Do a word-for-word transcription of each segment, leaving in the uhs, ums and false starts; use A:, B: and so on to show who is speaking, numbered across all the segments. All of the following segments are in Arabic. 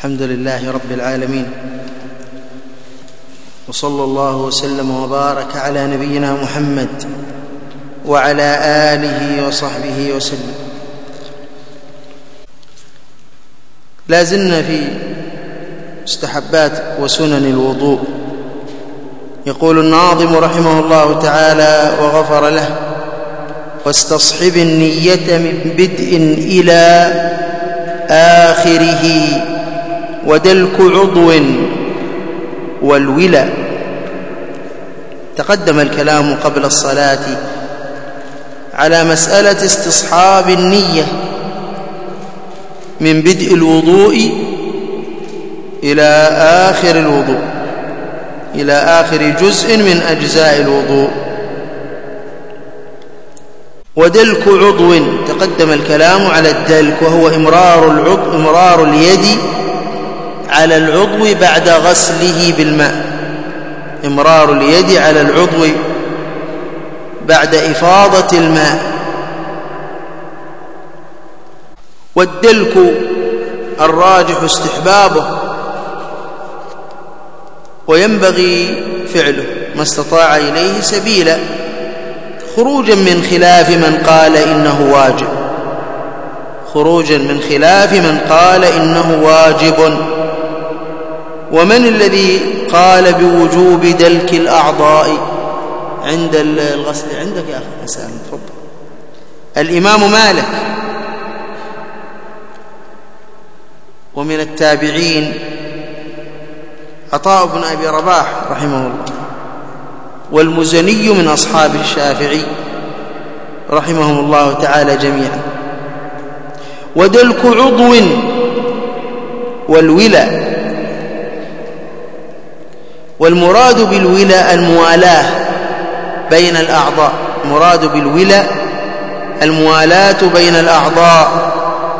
A: الحمد لله رب العالمين، وصلى الله وسلم وبارك على نبينا محمد وعلى آله وصحبه وسلم. لا زلنا في مستحبات وسنن الوضوء. يقول الناظم رحمه الله تعالى وغفر له: واستصحب النية من بدء إلى آخره ودلك عضو والولا. تقدم الكلام قبل الصلاة على مسألة استصحاب النية من بدء الوضوء إلى آخر الوضوء، إلى آخر جزء من أجزاء الوضوء. ودلك عضو، تقدم الكلام على الدلك، وهو إمرار العضو إمرار اليد على العضو بعد غسله بالماء. إمرار اليد على العضو بعد إفاضة الماء. والدلك الراجح استحبابه، وينبغي فعله ما استطاع إليه سبيلا، خروجا من خلاف من قال إنه واجب خروجا من خلاف من قال إنه واجب. ومن الذي قال بوجوب دلك الأعضاء عند الغسل؟ عندك يا أخي حسان، تفضل. الإمام مالك، ومن التابعين عطاء بن أبي رباح رحمه الله، والمزني من أصحاب الشافعي رحمهم الله تعالى جميعا. ودلك عضو والولا، والمراد بالولا الموالاة بين الأعضاء. المراد بالولا الموالاة بين الأعضاء،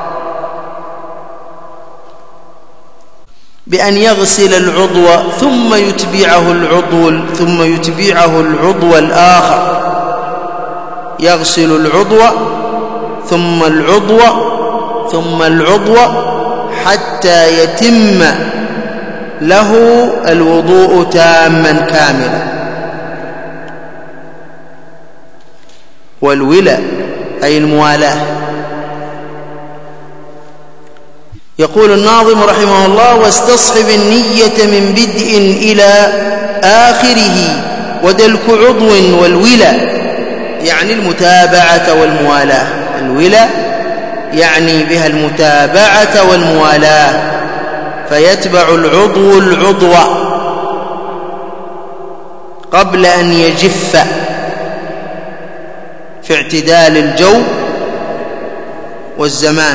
A: بأن يغسل العضو ثم يتبعه العضو ثم يتبعه العضو الآخر. يغسل العضو ثم العضو ثم العضو حتى يتم له الوضوء تاما كاملا. والولا أي الموالاة. يقول الناظم رحمه الله: واستصحب النية من بدء إلى آخره ودلك عضو والولا، يعني المتابعة والموالاة. الولا يعني بها المتابعة والموالاة، فيتبع العضو العضو قبل أن يجف في اعتدال الجو والزمان.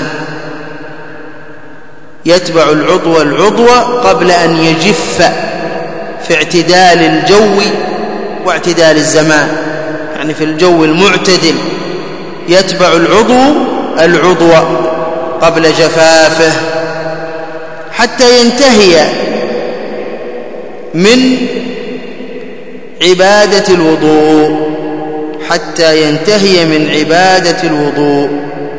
A: يتبع العضو العضو قبل أن يجف في اعتدال الجو واعتدال الزمان، يعني في الجو المعتدل يتبع العضو العضو قبل جفافه حتى ينتهي من عبادة الوضوء حتى ينتهي من عبادة الوضوء.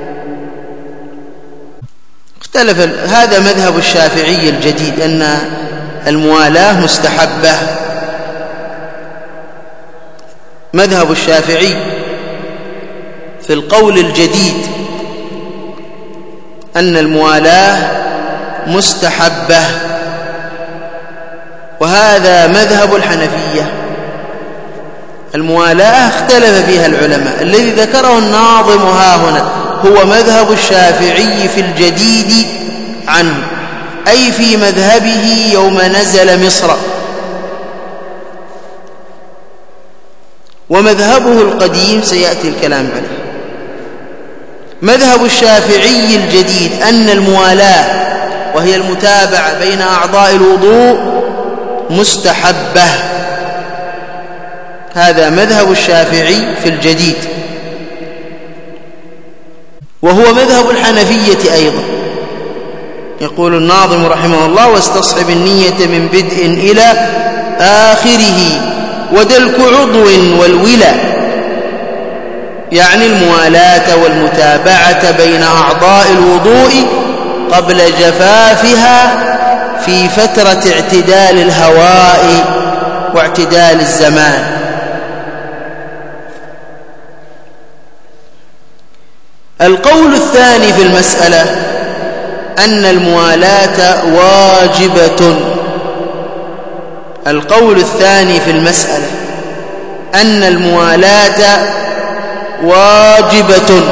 A: اختلف. هذا مذهب الشافعي الجديد، أن الموالاة مستحبة. مذهب الشافعي في القول الجديد أن الموالاة مستحبة، وهذا مذهب الحنفية. الموالاة اختلف فيها العلماء، الذي ذكره الناظم ها هنا هو مذهب الشافعي في الجديد عنه، أي في مذهبه يوم نزل مصر. ومذهبه القديم سيأتي الكلام عليه. مذهب الشافعي الجديد أن الموالاة، وهي المتابعة بين أعضاء الوضوء، مستحبة. هذا مذهب الشافعي في الجديد، وهو مذهب الحنفية أيضا. يقول الناظم رحمه الله: واستصحب النية من بدء إلى آخره ودلك عضو والولا، يعني الموالاة والمتابعة بين أعضاء الوضوء قبل جفافها في فترة اعتدال الهواء واعتدال الزمان. القول الثاني في المسألة أن الموالاة واجبة. القول الثاني في المسألة أن الموالاة واجبة.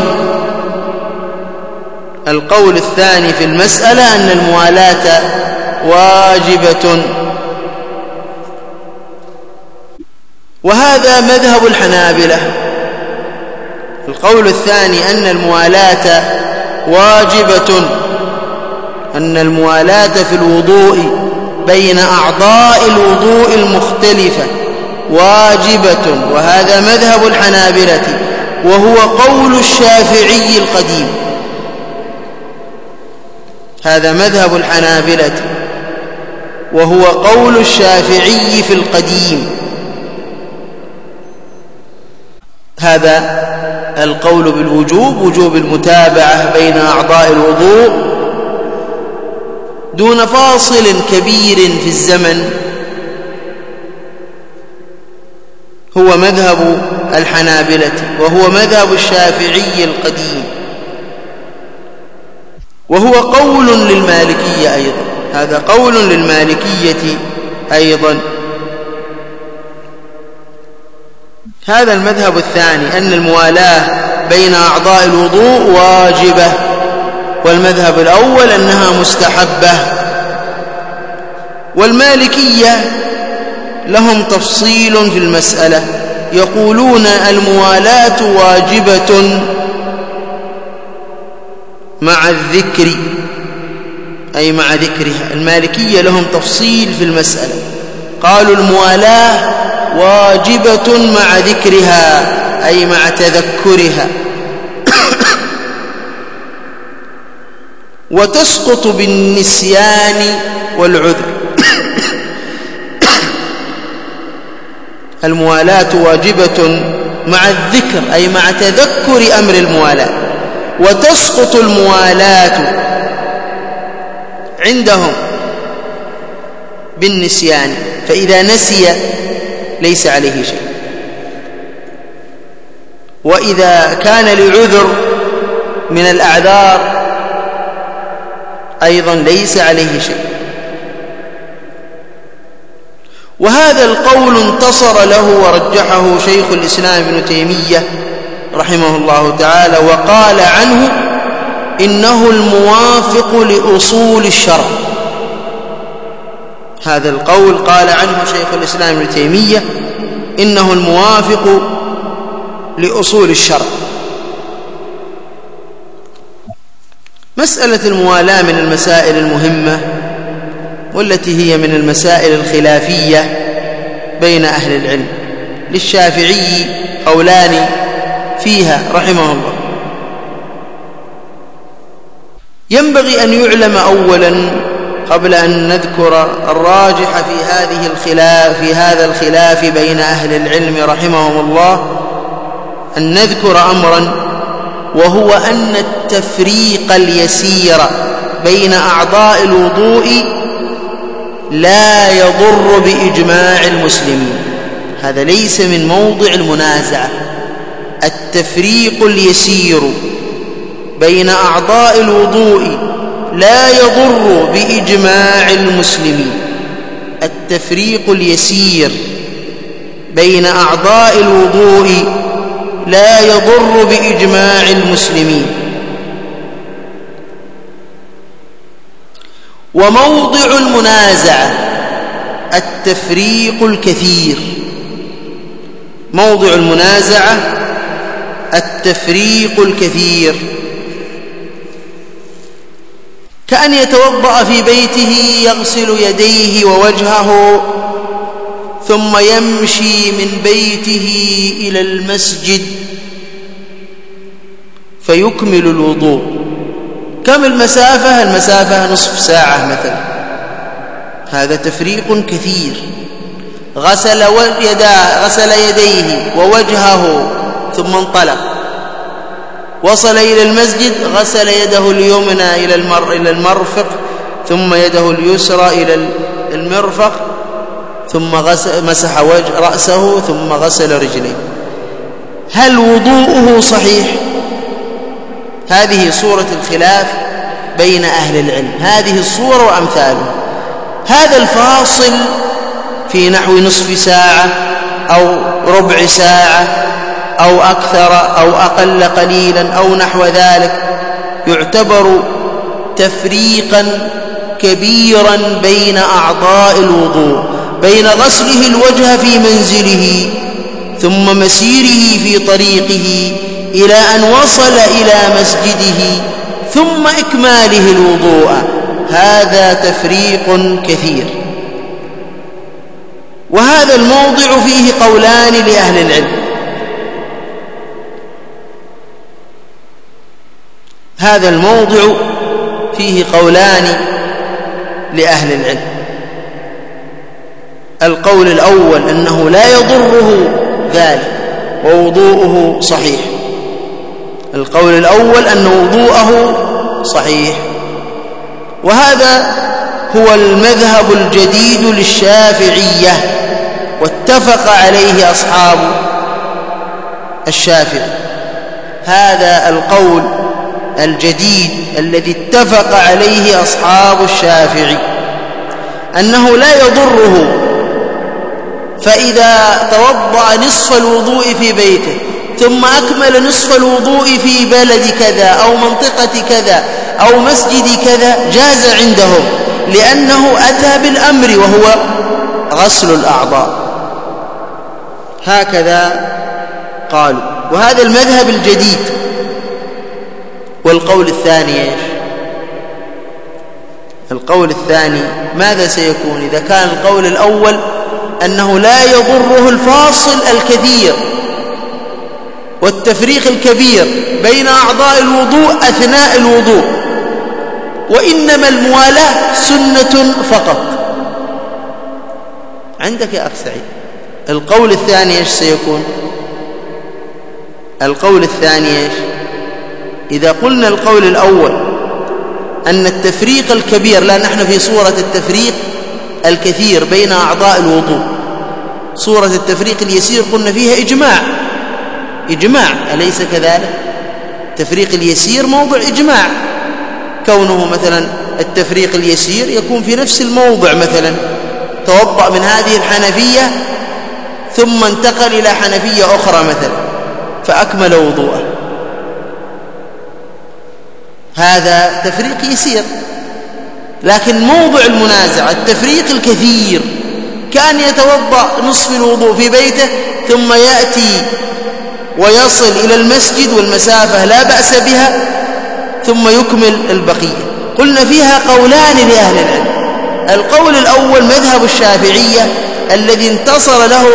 A: القول الثاني في المسألة أن الموالاة واجبة، وهذا مذهب الحنابلة. القول الثاني أن الموالاة واجبة، أن الموالاة في الوضوء بين أعضاء الوضوء المختلفة واجبة، وهذا مذهب الحنابلة وهو قول الشافعي القديم. هذا مذهب الحنابلة وهو قول الشافعي في القديم. هذا القول بالوجوب، وجوب المتابعة بين أعضاء الوضوء دون فاصل كبير في الزمن، هو مذهب الحنابلة وهو مذهب الشافعي القديم، وهو قول للمالكية أيضا. هذا قول للمالكية أيضا. هذا المذهب الثاني أن الموالاة بين أعضاء الوضوء واجبة، والمذهب الأول أنها مستحبة. والمالكية لهم تفصيل في المسألة، يقولون الموالاة واجبة مع الذكر، أي مع ذكرها. المالكية لهم تفصيل في المسألة، قالوا الموالاة واجبة مع ذكرها، أي مع تذكرها، وتسقط بالنسيان والعذر. الموالاة واجبة مع الذكر، أي مع تذكر أمر الموالاة، وتسقط الموالاة عندهم بالنسيان، فإذا نسي ليس عليه شيء، وإذا كان لعذر من الأعذار أيضا ليس عليه شيء. وهذا القول انتصر له ورجحه شيخ الإسلام ابن تيمية رحمه الله تعالى، وقال عنه إنه الموافق لأصول الشرع. هذا القول قال عنه شيخ الإسلام ابن تيمية إنه الموافق لأصول الشرع. مسألة الموالاة من المسائل المهمة، والتي هي من المسائل الخلافية بين أهل العلم. للشافعي قولان فيها رحمه الله. ينبغي أن يعلم أولا قبل أن نذكر الراجح في هذه الخلاف في هذا الخلاف بين أهل العلم رحمهم الله، أن نذكر أمرا، وهو أن التفريق اليسير بين أعضاء الوضوء لا يضر بإجماع المسلمين. هذا ليس من موضع المنازعة. التفريق اليسير بين أعضاء الوضوء لا يضر بإجماع المسلمين. التفريق اليسير بين أعضاء الوضوء لا يضر بإجماع المسلمين. وموضع المنازعة التفريق الكثير. موضع المنازعة التفريق الكثير، كأن يتوضأ في بيته يغسل يديه ووجهه ثم يمشي من بيته إلى المسجد فيكمل الوضوء. كم المسافة؟ المسافة نصف ساعة مثلا. هذا تفريق كثير. غسل يداه غسل يديه ووجهه ثم انطلق، وصل إلى المسجد غسل يده اليمنى إلى المر إلى المرفق، ثم يده اليسرى إلى المرفق، ثم غسل مسح وجه رأسه، ثم غسل رجليه. هل وضوءه صحيح؟ هذه صورة الخلاف بين أهل العلم، هذه الصورة وأمثالها. هذا الفاصل في نحو نصف ساعة أو ربع ساعة أو أكثر أو أقل قليلا أو نحو ذلك يعتبر تفريقا كبيرا بين أعضاء الوضوء، بين غسله الوجه في منزله ثم مسيره في طريقه إلى أن وصل إلى مسجده ثم إكماله الوضوء. هذا تفريق كثير، وهذا الموضع فيه قولان لأهل العلم. هذا الموضع فيه قولان لأهل العلم. القول الأول أنه لا يضره ذلك ووضوءه صحيح. القول الأول أن وضوءه صحيح، وهذا هو المذهب الجديد للشافعية، واتفق عليه أصحاب الشافعي. هذا القول الجديد الذي اتفق عليه أصحاب الشافعي أنه لا يضره، فإذا توضأ نصف الوضوء في بيته ثم أكمل نصف الوضوء في بلد كذا أو منطقة كذا أو مسجد كذا جاز عندهم، لأنه أتى بالأمر وهو غسل الأعضاء. هكذا قالوا، وهذا المذهب الجديد. والقول الثاني إيش؟ القول الثاني ماذا سيكون إذا كان القول الأول أنه لا يضره الفاصل الكثير والتفريق الكبير بين أعضاء الوضوء أثناء الوضوء، وإنما الموالاة سنة فقط؟ عندك يا أخ سعيد القول الثاني إيش سيكون؟ القول الثاني إيش؟ إذا قلنا القول الأول أن التفريق الكبير، لا نحن في صورة التفريق الكثير بين أعضاء الوضوء، صورة التفريق اليسير قلنا فيها إجماع إجماع أليس كذلك؟ التفريق اليسير موضع إجماع، كونه مثلا التفريق اليسير يكون في نفس الموضع، مثلا توضأ من هذه الحنفية ثم انتقل إلى حنفية أخرى مثلا فأكمل وضوءه، هذا تفريق يسير. لكن موضع المنازع التفريق الكثير، كان يتوضأ نصف الوضوء في بيته ثم يأتي ويصل إلى المسجد والمسافة لا بأس بها ثم يكمل البقية. قلنا فيها قولان لأهل العلم. القول الأول مذهب الشافعية الذي انتصر له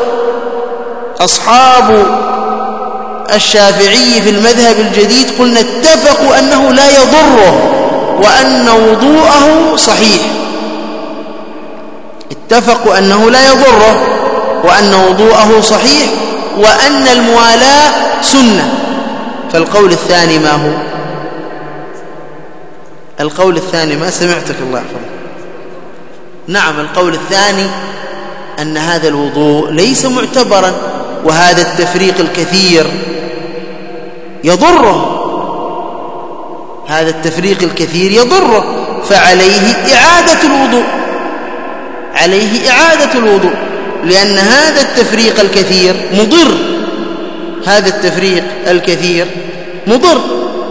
A: أصحاب الشافعي في المذهب الجديد، قلنا اتفقوا أنه لا يضره وأن وضوءه صحيح. اتفقوا أنه لا يضره وأن وضوءه صحيح وأن الموالاة سنة. فالقول الثاني ما هو؟ القول الثاني ما سمعتك الله يحفظك. نعم، القول الثاني أن هذا الوضوء ليس معتبرا، وهذا التفريق الكثير يضره، هذا التفريق الكثير يضره، فعليه إعادة الوضوء، عليه إعادة الوضوء، لأن هذا التفريق الكثير مضر، هذا التفريق الكثير مضر.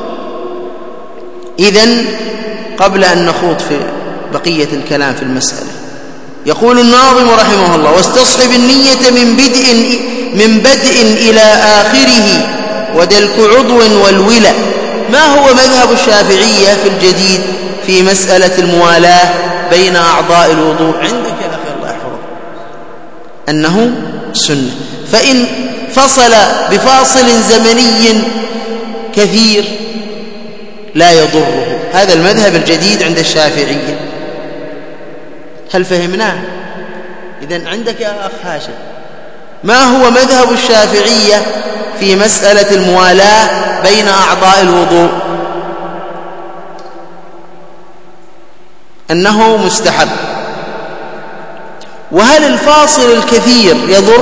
A: إذن قبل أن نخوض في بقية الكلام في المسألة، يقول الناظم رحمه الله: واستصحب النية من بدء من بدء إلى آخره ودلك عضو والولا. ما هو مذهب الشافعية في الجديد في مسألة الموالاة بين أعضاء الوضوء؟ عندك يا أخي الله يحفظك أنه سنة، فإن فصل بفاصل زمني كثير لا يضره. هذا المذهب الجديد عند الشافعية. هل فهمناه؟ إذن عندك يا أخ هاشم ما هو مذهب الشافعية في مسألة الموالاة بين أعضاء الوضوء أنه مستحب. وهل الفاصل الكثير يضر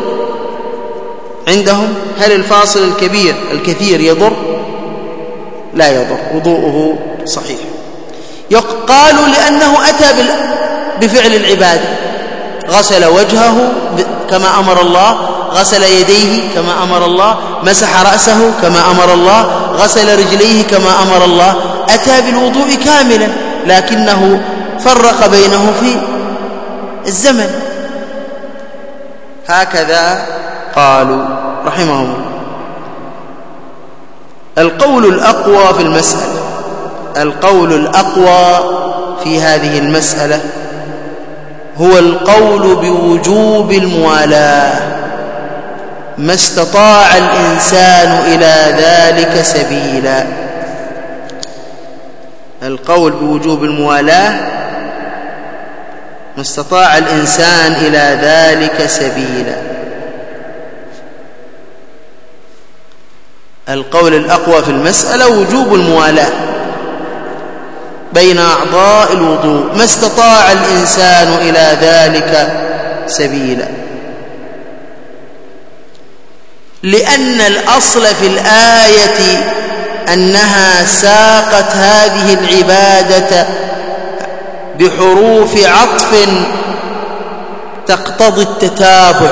A: عندهم؟ هل الفاصل الكبير الكثير يضر؟ لا يضر، وضوءه صحيح. قالوا لأنه أتى بفعل العبادة، غسل وجهه كما أمر الله، غسل يديه كما أمر الله، مسح رأسه كما أمر الله، غسل رجليه كما أمر الله، أتى بالوضوء كاملا، لكنه فرق بينه في الزمن. هكذا قالوا رحمهم الله. القول الأقوى في المسألة القول الأقوى في هذه المسألة هو القول بوجوب الموالاة ما استطاع الإنسان إلى ذلك سبيلا. القول بوجوب الموالاة ما استطاع الإنسان إلى ذلك سبيلا. القول الأقوى في المسألة وجوب الموالاة بين أعضاء الوضوء ما استطاع الإنسان إلى ذلك سبيلا، لأن الأصل في الآية أنها ساقت هذه العبادة بحروف عطف تقتضي التتابع.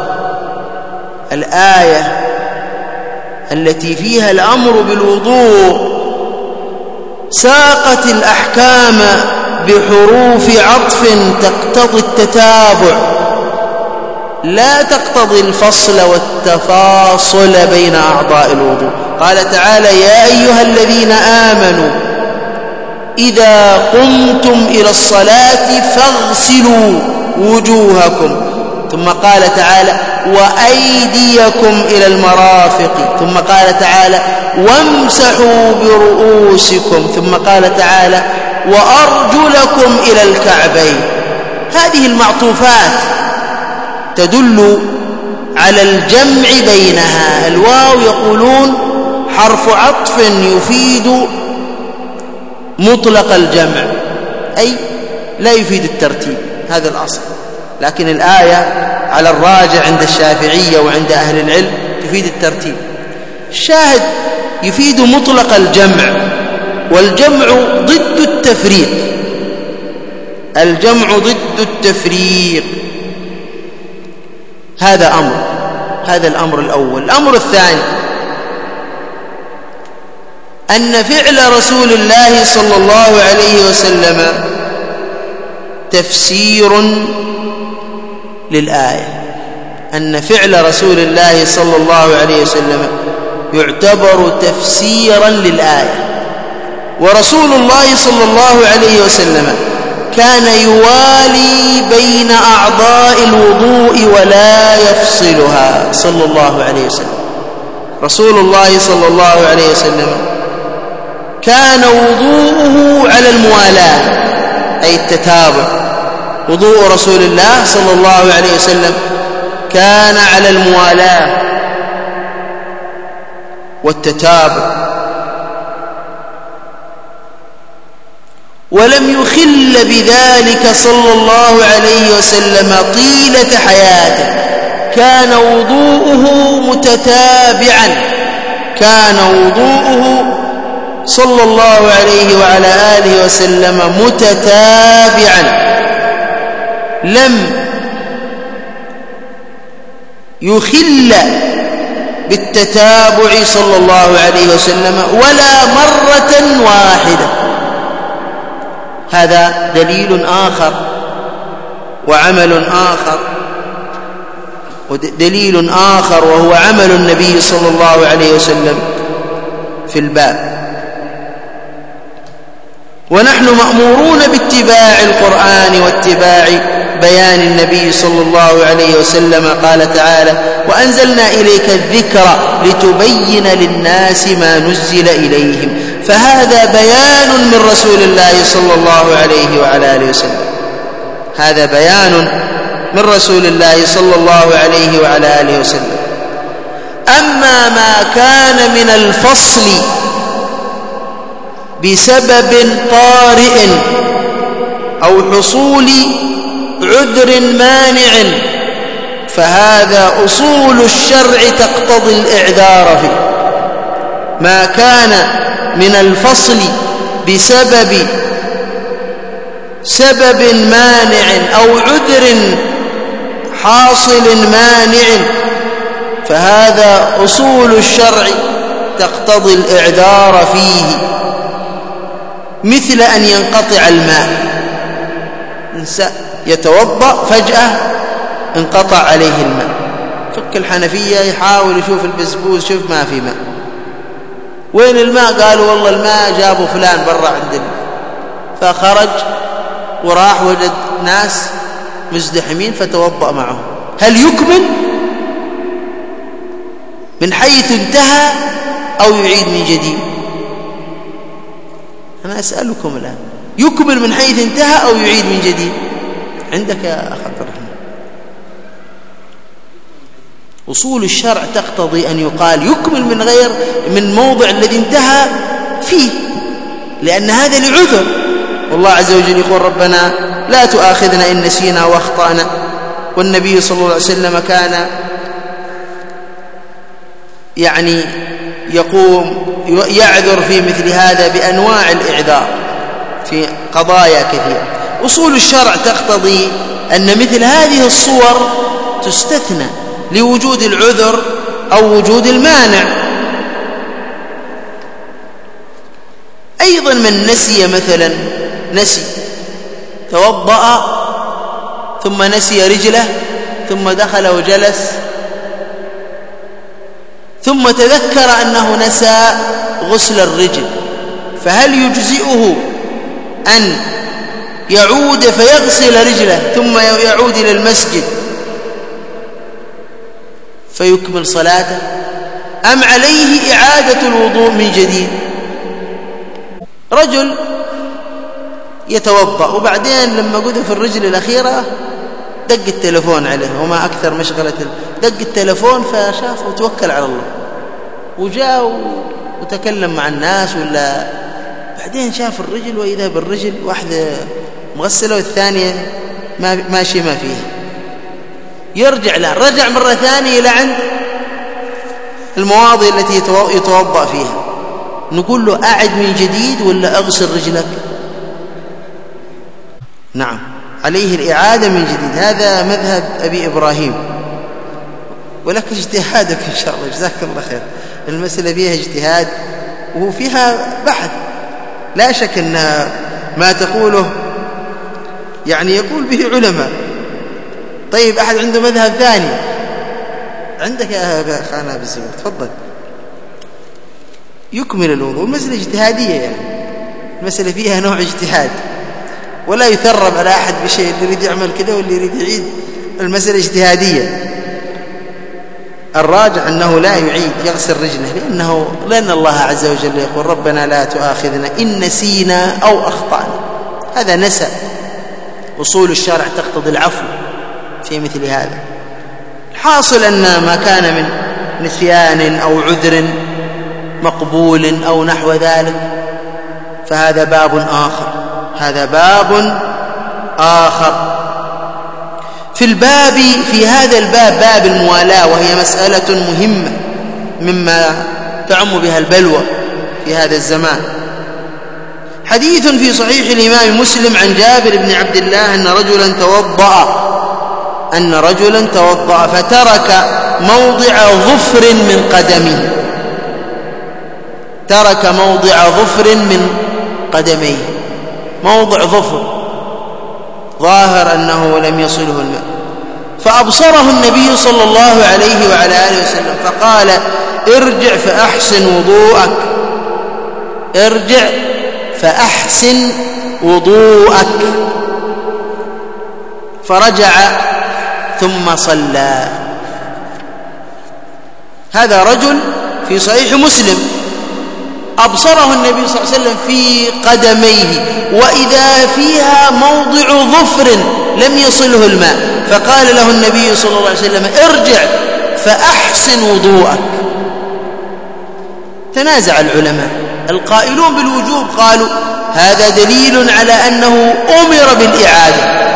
A: الآية التي فيها الأمر بالوضوء ساقت الأحكام بحروف عطف تقتضي التتابع، لا تقتضي الفصل والتفاصل بين أعضاء الوضوء. قال تعالى: يا أيها الذين آمنوا إذا قمتم إلى الصلاة فاغسلوا وجوهكم، ثم قال تعالى: وأيديكم إلى المرافق، ثم قال تعالى: وامسحوا برؤوسكم، ثم قال تعالى: وأرجلكم إلى الكعبين. هذه المعطوفات تدل على الجمع بينها. الواو يقولون حرف عطف يفيد مطلق الجمع، أي لا يفيد الترتيب، هذا الأصل. لكن الآية على الراجع عند الشافعية وعند أهل العلم تفيد الترتيب. الشاهد يفيد مطلق الجمع، والجمع ضد التفريق. الجمع ضد التفريق. هذا أمر هذا الأمر الأول. الأمر الثاني أن فعل رسول الله صلى الله عليه وسلم تفسير للآية. أن فعل رسول الله صلى الله عليه وسلم يعتبر تفسيرا للآية. ورسول الله صلى الله عليه وسلم كان يوالي بين أعضاء الوضوء ولا يفصلها صلى الله عليه وسلم. رسول الله صلى الله عليه وسلم كان وضوءه على الموالاة، أي التتابع. وضوء رسول الله صلى الله عليه وسلم كان على الموالاة والتتابع، ولم يخل بذلك صلى الله عليه وسلم طيلة حياته. كان وضوءه متتابعا، كان وضوءه صلى الله عليه وعلى آله وسلم متتابعا، لم يخل بالتتابع صلى الله عليه وسلم ولا مرة واحدة. هذا دليل آخر وعمل آخر ودليل آخر وهو عمل النبي صلى الله عليه وسلم في الباب. ونحن مأمورون باتباع القرآن واتباع بيان النبي صلى الله عليه وسلم. قال تعالى: وأنزلنا إليك الذكر لتبين للناس ما نزل إليهم. فهذا بيان من رسول الله صلى الله عليه وعلى آله وسلم. هذا بيان من رسول الله صلى الله عليه وعلى آله وسلم. أما ما كان من الفصل بسبب طارئ أو حصول عذر مانع فهذا أصول الشرع تقتضي الإعذار فيه. ما كان من الفصل بسبب سبب مانع أو عذر حاصل مانع فهذا أصول الشرع تقتضي الإعذار فيه، مثل أن ينقطع الماء، إنسان يتوضأ فجأة انقطع عليه الماء، فك الحنفية يحاول يشوف البسبوس، شوف ما في ماء، وين الماء؟ قالوا والله الماء جابوا فلان برا عندنا، فخرج وراح وجد ناس مزدحمين فتوضأ معهم. هل يكمل من حيث انتهى أو يعيد من جديد؟ أنا أسألكم الآن، يكمل من حيث انتهى أو يعيد من جديد؟ عندك يا أخ عبد الرحمن. أصول الشرع تقتضي أن يقال يكمل من غير من موضع الذي انتهى فيه، لأن هذا لعذر. والله عز وجل يقول ربنا لا تؤاخذنا إن نسينا واخطأنا، والنبي صلى الله عليه وسلم كان يعني يقوم يعذر في مثل هذا بأنواع الإعذار في قضايا كثيرة. أصول الشرع تقتضي أن مثل هذه الصور تستثنى لوجود العذر أو وجود المانع. أيضا من نسي مثلا، نسي توضأ ثم نسي رجله ثم دخل وجلس ثم تذكر أنه نسى غسل الرجل، فهل يجزئه أن يعود فيغسل رجله ثم يعود إلى المسجد فيكمل صلاته، أم عليه إعادة الوضوء من جديد؟ رجل يتوضأ وبعدين لما قذف الرجل الأخيرة دق التلفون عليه، وما أكثر مشغلة، دق التلفون فشاف وتوكل على الله وجاء وتكلم مع الناس، ولا بعدين شاف الرجل وإذا بالرجل واحدة مغسلة والثانية ماشي ما فيها، يرجع له، رجع مرة ثانية إلى عند المواضع التي يتوضأ فيها، نقول له أعد من جديد ولا أغسل رجلك؟ نعم، عليه الإعادة من جديد. هذا مذهب أبي إبراهيم، ولك اجتهادك إن شاء الله، جزاك الله خير. المسألة فيها اجتهاد وفيها بحث، لا شك أن ما تقوله يعني يقول به علماء. طيب أحد عنده مذهب ثاني؟ عندك يا خانة بالزبط، تفضل. يكمل الوضوء، المسألة اجتهادية، يعني المسألة فيها نوع اجتهاد، ولا يثرب على أحد بشيء، اللي يريد يعمل كذا واللي يريد يعيد، المسألة اجتهادية. الراجع أنه لا يعيد، يغسل رجله، لأنه لأن الله عز وجل يقول ربنا لا تؤاخذنا إن نسينا أو أخطأنا، هذا نسى. أصول الشرع تقتضي العفو في مثل هذا. الحاصل أن ما كان من نسيان أو عذر مقبول أو نحو ذلك فهذا باب آخر، هذا باب آخر. في الباب في هذا الباب باب الموالاة، وهي مسألة مهمة مما تعم بها البلوى في هذا الزمان. حديث في صحيح الإمام مسلم عن جابر بن عبد الله أن رجلا توضأ أن رجلا توضأ فترك موضع ظفر من قدمه، ترك موضع ظفر من قدميه، موضع ظفر ظاهر أنه لم يصله الماء، فأبصره النبي صلى الله عليه وعلى آله وسلم فقال ارجع فأحسن وضوءك، ارجع فأحسن وضوءك، فرجع ثم صلى. هذا رجل في صحيح مسلم أبصره النبي صلى الله عليه وسلم في قدميه وإذا فيها موضع ظفر لم يصله الماء، فقال له النبي صلى الله عليه وسلم ارجع فأحسن وضوءك. تنازع العلماء. القائلون بالوجوب قالوا هذا دليل على أنه أمر بالإعادة،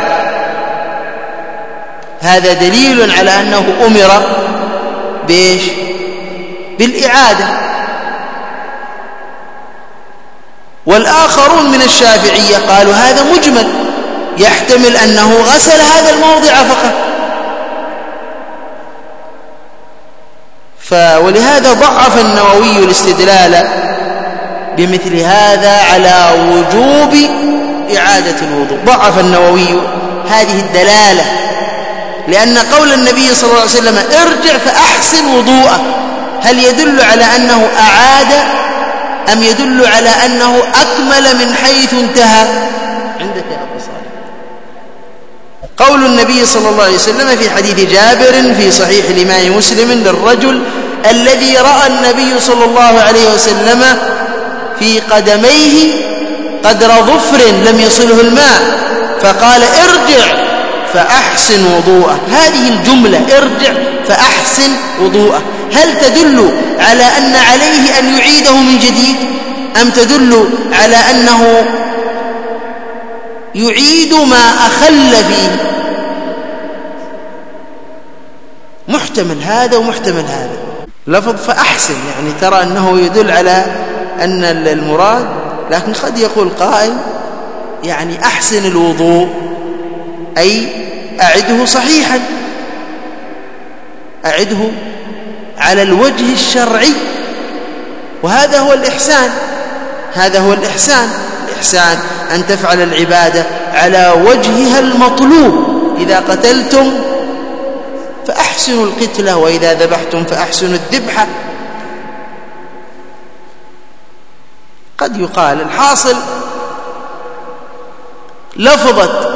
A: هذا دليل على أنه أمر بإيش؟ بالإعادة. والآخرون من الشافعية قالوا هذا مجمل، يحتمل أنه غسل هذا الموضع فقط. ولهذا ضعف النووي الاستدلال بمثل هذا على وجوب إعادة الوضوء. ضعف النووي هذه الدلالة، لأن قول النبي صلى الله عليه وسلم ارجع فأحسن وضوءك هل يدل على أنه أعاد أم يدل على أنه أكمل من حيث انتهى؟ عندك يا أبو صالح. قول النبي صلى الله عليه وسلم في حديث جابر في صحيح الإمام مسلم للرجل الذي رأى النبي صلى الله عليه وسلم في قدميه قدر ظفر لم يصله الماء فقال ارجع فأحسن وضوءه. هذه الجملة ارجع فأحسن وضوءه هل تدل على أن عليه أن يعيده من جديد أم تدل على أنه يعيد ما أخل فيه؟ محتمل هذا ومحتمل هذا. لفظ فأحسن يعني ترى أنه يدل على أن المراد، لكن قد يقول قائل يعني أحسن الوضوء أي أعده صحيحا، أعده على الوجه الشرعي، وهذا هو الإحسان. هذا هو الإحسان. الإحسان أن تفعل العبادة على وجهها المطلوب. إذا قتلتم فأحسنوا القتلة وإذا ذبحتم فأحسنوا الذبحة. قد يقال الحاصل لفظة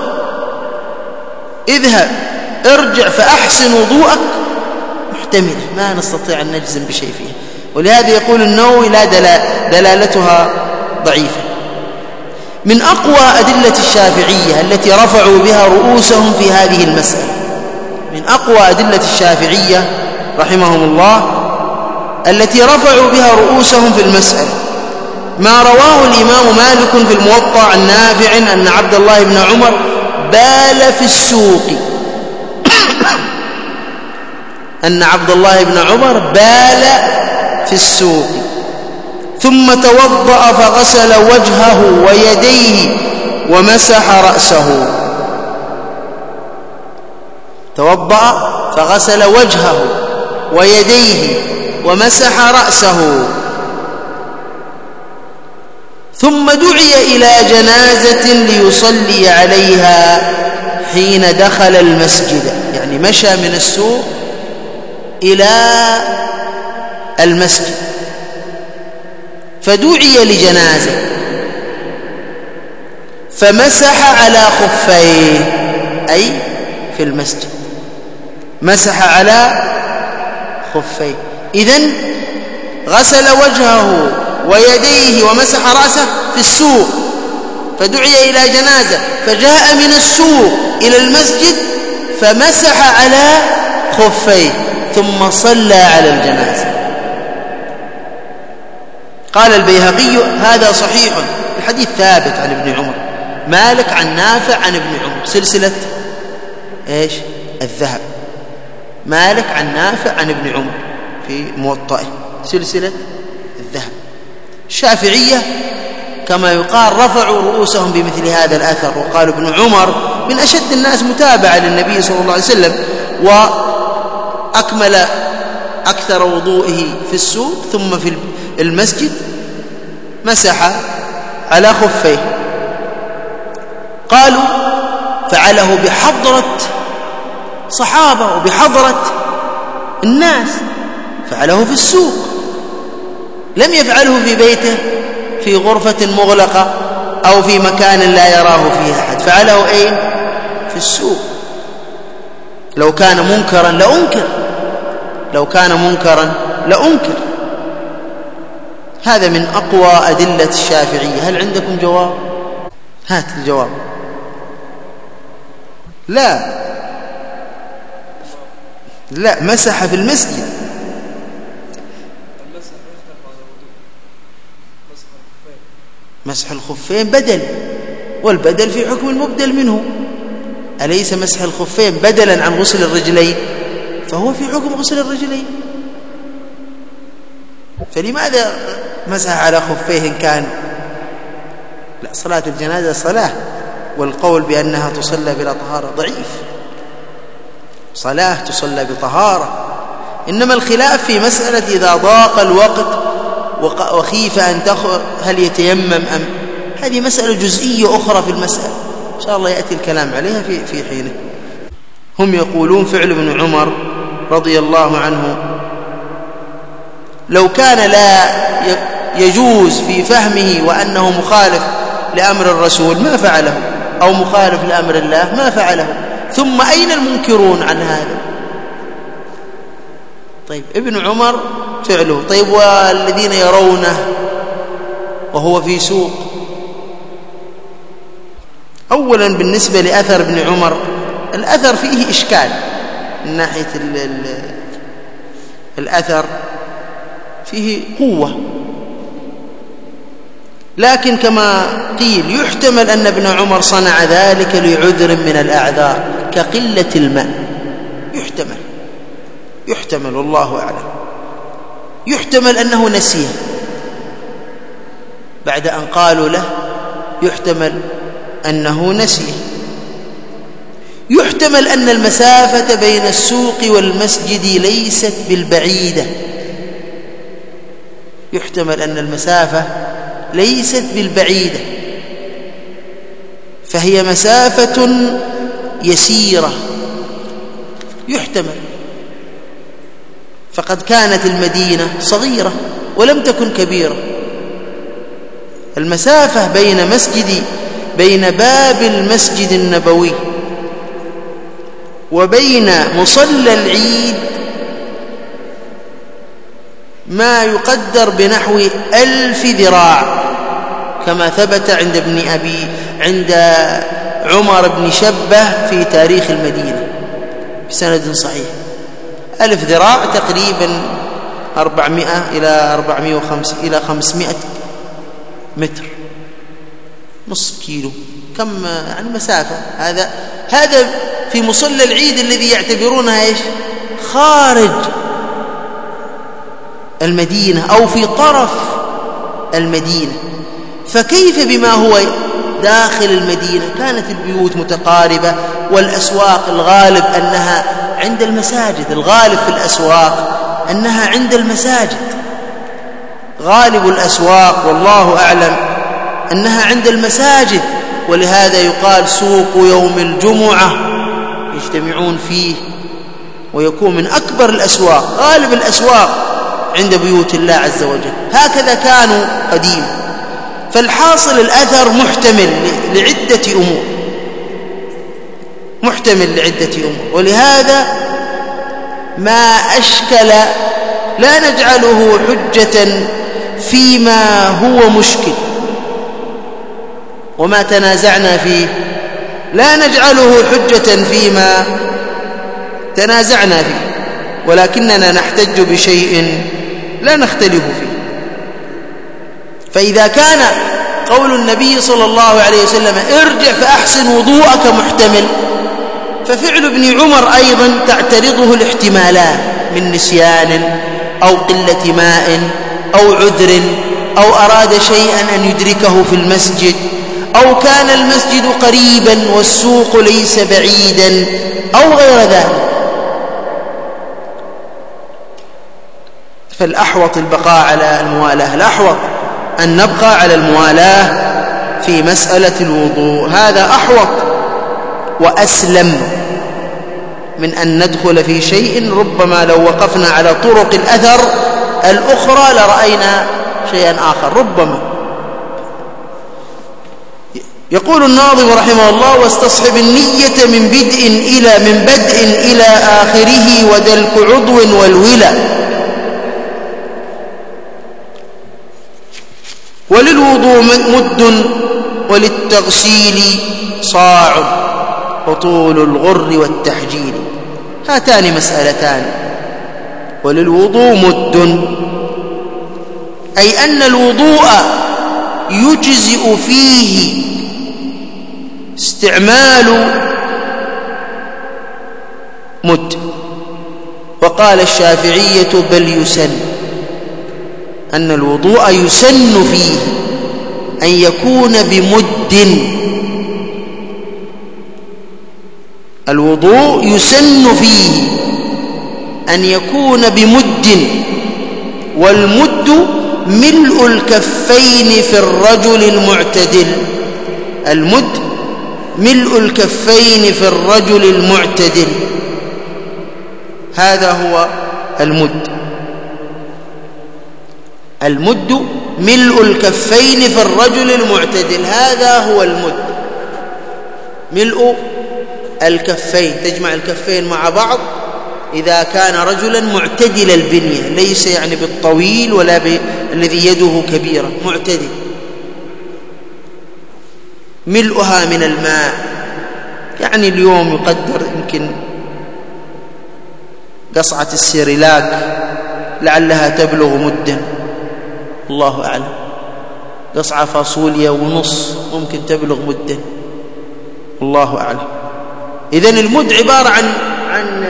A: اذهب ارجع فأحسن وضوءك محتملة، ما نستطيع أن نجزم بشيء فيها، ولهذا يقول النووي لا دلالتها ضعيفة. من أقوى أدلة الشافعية التي رفعوا بها رؤوسهم في هذه المسألة، من أقوى أدلة الشافعية رحمهم الله التي رفعوا بها رؤوسهم في المسألة ما رواه الإمام مالك في الموطأ عن نافع أن عبد الله بن عمر بال في السوق أن عبد الله بن عمر بال في السوق ثم توضأ فغسل وجهه ويديه ومسح رأسه. توضأ فغسل وجهه ويديه ومسح رأسه ثم دعي إلى جنازة ليصلي عليها حين دخل المسجد، يعني مشى من السوق إلى المسجد فدعي لجنازة فمسح على خفيه أي في المسجد مسح على خفيه. إذن غسل وجهه ويديه ومسح رأسه في السوق فدعي إلى جنازة فجاء من السوق إلى المسجد فمسح على خفيه ثم صلى على الجنازة. قال البيهقي هذا صحيح، الحديث ثابت عن ابن عمر. مالك عن نافع عن ابن عمر سلسلة إيش؟ الذهب. مالك عن نافع عن ابن عمر في موطئه سلسلة الذهب. الشافعية كما يقال رفعوا رؤوسهم بمثل هذا الأثر وقالوا ابن عمر من أشد الناس متابعة للنبي صلى الله عليه وسلم وأكمل أكثر وضوئه في السوق ثم في المسجد مسح على خفيه. قالوا فعله بحضرة صحابة وبحضرة الناس، فعله في السوق، لم يفعله في بيته في غرفة مغلقة أو في مكان لا يراه فيه أحد، فعله أين؟ في السوق. لو كان منكرا لأنكر لو كان منكرا لأنكر. هذا من أقوى أدلة الشافعية. هل عندكم جواب؟ هات الجواب. لا لا مسح في المسجد. مسح الخفين بدل، والبدل في حكم المبدل منه. أليس مسح الخفين بدلا عن غسل الرجلين؟ فهو في حكم غسل الرجلين. فلماذا مسح على خفيه إن كان لا؟ صلاة الجنازة صلاة، والقول بأنها تصلى بلا طهارة ضعيف. صلاة تصلى بطهارة، إنما الخلاف في مسألة إذا ضاق الوقت وخيف أن تخرج هل يتيمم أم، هذه مسألة جزئية أخرى في المسألة، إن شاء الله يأتي الكلام عليها في في حينه. هم يقولون فعل ابن عمر رضي الله عنه لو كان لا يجوز في فهمه وأنه مخالف لأمر الرسول ما فعله، أو مخالف لأمر الله ما فعله، ثم أين المنكرون عن هذا؟ طيب ابن عمر فعله، طيب والذين يرونه وهو في سوق؟ أولا بالنسبة لأثر ابن عمر، الأثر فيه إشكال من ناحية ال ال الأثر فيه قوة، لكن كما قيل يحتمل أن ابن عمر صنع ذلك لعذر من الأعذار كقلة الماء، يحتمل يحتمل والله أعلم. يحتمل أنه نسيه بعد أن قالوا له، يحتمل أنه نسيه. يحتمل أن المسافة بين السوق والمسجد ليست بالبعيدة، يحتمل أن المسافة ليست بالبعيدة، فهي مسافة يسيرة، يحتمل. فقد كانت المدينة صغيرة ولم تكن كبيرة. المسافة بين مسجد بين باب المسجد النبوي وبين مصلى العيد ما يقدر بنحو ألف ذراع، كما ثبت عند ابن أبي عند عمر بن شبه في تاريخ المدينة بسند صحيح. ألف ذراع تقريبا أربعمائة إلى أربعمائة وخمسين إلى خمسمائة متر، نصف كيلو، كم يعني مسافة. هذا هذا في مصلى العيد الذي يعتبرونها ايش؟ خارج المدينة أو في طرف المدينة، فكيف بما هو داخل المدينة؟ كانت البيوت متقاربة، والأسواق الغالب أنها عند المساجد، الغالب في الأسواق أنها عند المساجد، غالب الأسواق والله أعلم أنها عند المساجد، ولهذا يقال سوق يوم الجمعة يجتمعون فيه، ويكون من أكبر الأسواق، غالب الأسواق عند بيوت الله عز وجل، هكذا كانوا قديما. فالحاصل الأثر محتمل لعدة أمور، محتمل لعدة أمور، ولهذا ما أشكل لا نجعله حجة فيما هو مشكل، وما تنازعنا فيه لا نجعله حجة فيما تنازعنا فيه، ولكننا نحتج بشيء لا نختلف فيه. فإذا كان قول النبي صلى الله عليه وسلم ارجع فأحسن وضوءك محتمل، ففعل ابن عمر أيضا تعترضه الاحتمالات من نسيان أو قلة ماء أو عذر أو أراد شيئا أن يدركه في المسجد، أو كان المسجد قريبا والسوق ليس بعيدا أو غير ذلك. فالأحوط البقاء على الموالاة، الأحوط أن نبقى على الموالاة في مسألة الوضوء، هذا أحوط وأسلم من أن ندخل في شيء ربما لو وقفنا على طرق الأثر الأخرى لرأينا شيئا آخر ربما. يقول الناظم رحمه الله: واستصحب النية من بدء إلى من بدء إلى آخره ودلك عضو والولا، وللوضوء مد وللتغسيل صاع وطول الغر والتحجيل. هاتان مسألتان. وللوضوء مد، أي أن الوضوء يجزئ فيه استعمال مد. وقال الشافعية بل يسن، أن الوضوء يسن فيه أن يكون بمد. الوضوء يسن فيه أن يكون بمد، والمد ملء الكفين في الرجل المعتدل. المد ملء الكفين في الرجل المعتدل، هذا هو المد. المد ملء الكفين في الرجل المعتدل، هذا هو المد. ملء الكفين، تجمع الكفين مع بعض إذا كان رجلا معتدل البنية، ليس يعني بالطويل ولا بالذي يده كبيرة، معتدل. ملؤها من الماء، يعني اليوم يقدر يمكن قصعة السيريلاك لعلها تبلغ مدا، الله أعلم. قصعة فاصوليا ونص ممكن تبلغ مدا، الله أعلم. إذن المد عبارة عن عن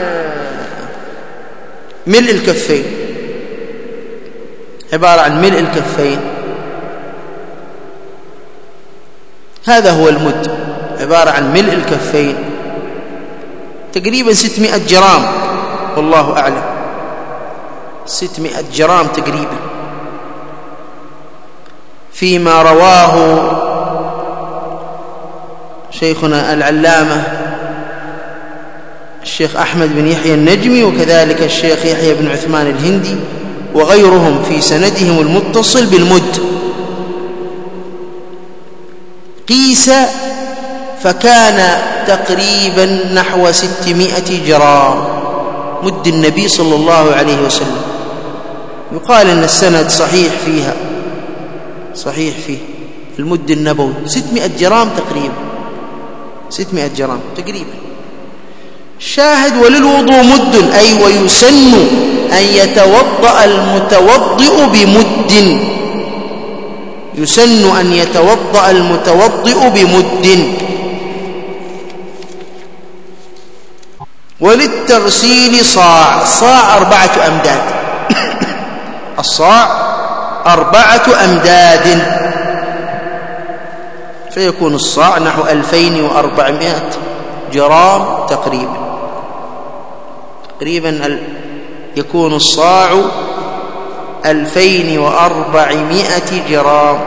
A: ملء الكفين، عبارة عن ملء الكفين، هذا هو المد، عبارة عن ملء الكفين، تقريبا ستمائة جرام، والله أعلم، ستمائة جرام تقريبا. فيما رواه شيخنا العلامة الشيخ أحمد بن يحيى النجمي، وكذلك الشيخ يحيى بن عثمان الهندي وغيرهم في سندهم المتصل بالمد. قيس فكان تقريبا نحو ستمائة جرام، مد النبي صلى الله عليه وسلم. يقال أن السند صحيح فيها، صحيح فيه المد النبوي ستمائة جرام تقريبا، ستمائة جرام تقريبا. شاهد وللوضوء مد، أي ويسن أن يتوضأ المتوضئ بمد، يسن أن يتوضأ المتوضئ بمد. وللتغسيل صاع، صاع أربعة أمداد، الصاع أربعة أمداد، فيكون الصاع نحو ألفين وأربعمائة جرام تقريبا، تقريبا يكون الصاع ألفين وأربعمائة جرام.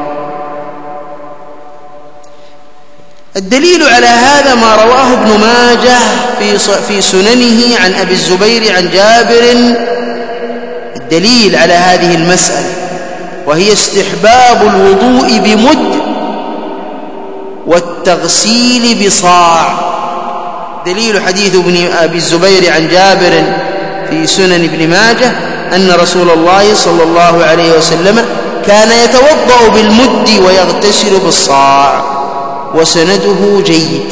A: الدليل على هذا ما رواه ابن ماجه في في سننه عن أبي الزبير عن جابر. الدليل على هذه المسألة وهي استحباب الوضوء بمد والتغسيل بصاع. دليل حديث ابن أبي الزبير عن جابر في سنن ابن ماجه أن رسول الله صلى الله عليه وسلم كان يتوضأ بالمد ويغتسل بالصاع، وسنده جيد.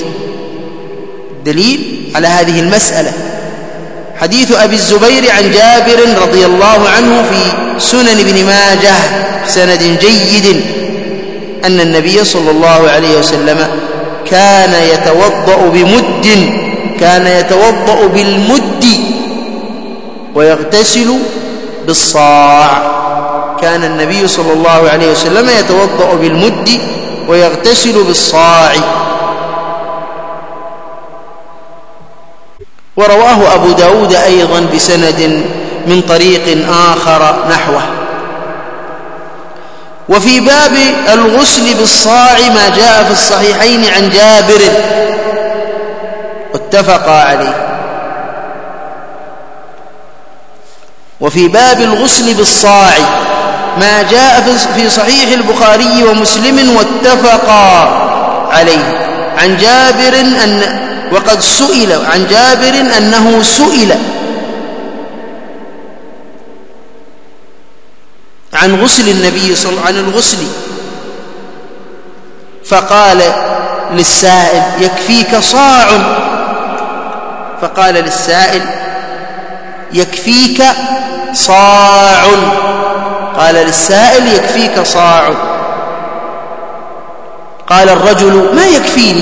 A: دليل على هذه المسألة حديث أبي الزبير عن جابر رضي الله عنه في سنن ابن ماجه سند جيد أن النبي صلى الله عليه وسلم كان يتوضأ بمد، كان يتوضأ بالمد ويغتسل بالصاع. كان النبي صلى الله عليه وسلم يتوضأ بالمد ويغتسل بالصاع. ورواه أبو داود أيضا بسند من طريق آخر نحوه. وفي باب الغسل بالصاع ما جاء في الصحيحين عن جابر واتفقا عليه. وفي باب الغسل بالصاع ما جاء في صحيح البخاري ومسلم واتفقا عليه عن جابر أن وقد سئل عن جابر أنه سئل عن غسل النبي صلى الله عليه وسلم، عن الغسل، فقال للسائل يكفيك صاع، فقال للسائل يكفيك صاع، قال للسائل يكفيك صاع. قال الرجل: ما يكفيني؟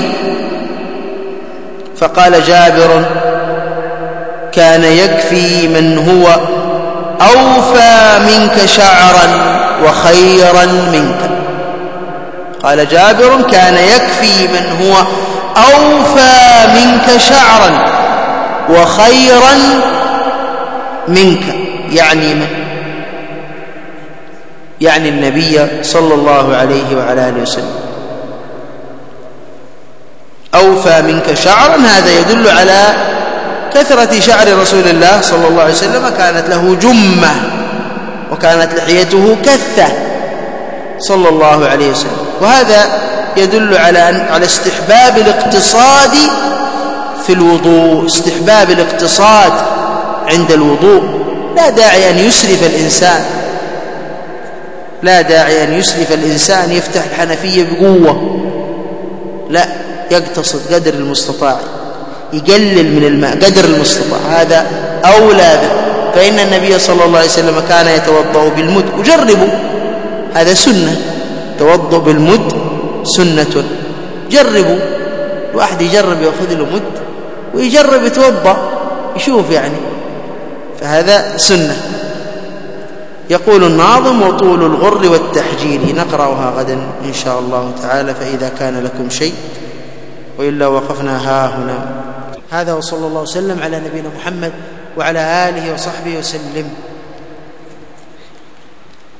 A: فقال جابر: كان يكفي من هو أوفى منك شعرا وخيرا منك. قال جابر: كان يكفي من هو أوفى منك شعرا وخيرا منك، يعني من؟ يعني النبي صلى الله عليه وعلى آله وسلم. أوفى منك شعرا، هذا يدل على كثرة شعر رسول الله صلى الله عليه وسلم، كانت له جمة وكانت لحيته كثة صلى الله عليه وسلم. وهذا يدل على على استحباب الاقتصاد في الوضوء، استحباب الاقتصاد عند الوضوء. لا داعي أن يسرف الإنسان، لا داعي أن يسرف الإنسان يفتح الحنفية بقوة، لا، يقتصد قدر المستطاع، يقلل من الماء قدر المستطاع، هذا أولى به. فإن النبي صلى الله عليه وسلم كان يتوضأ بالمد، وجربوا، هذا سنة، توضأ بالمد سنة، جربوا، الواحد يجرب يأخذ له مد ويجرب يتوضأ يشوف يعني، فهذا سنة. يقول الناظم: وطول الغر والتحجيل. نقرأها غدا إن شاء الله تعالى، فإذا كان لكم شيء، وإلا وقفنا ها هنا. هذا وصلى الله وسلم على نبينا محمد وعلى آله وصحبه وسلم.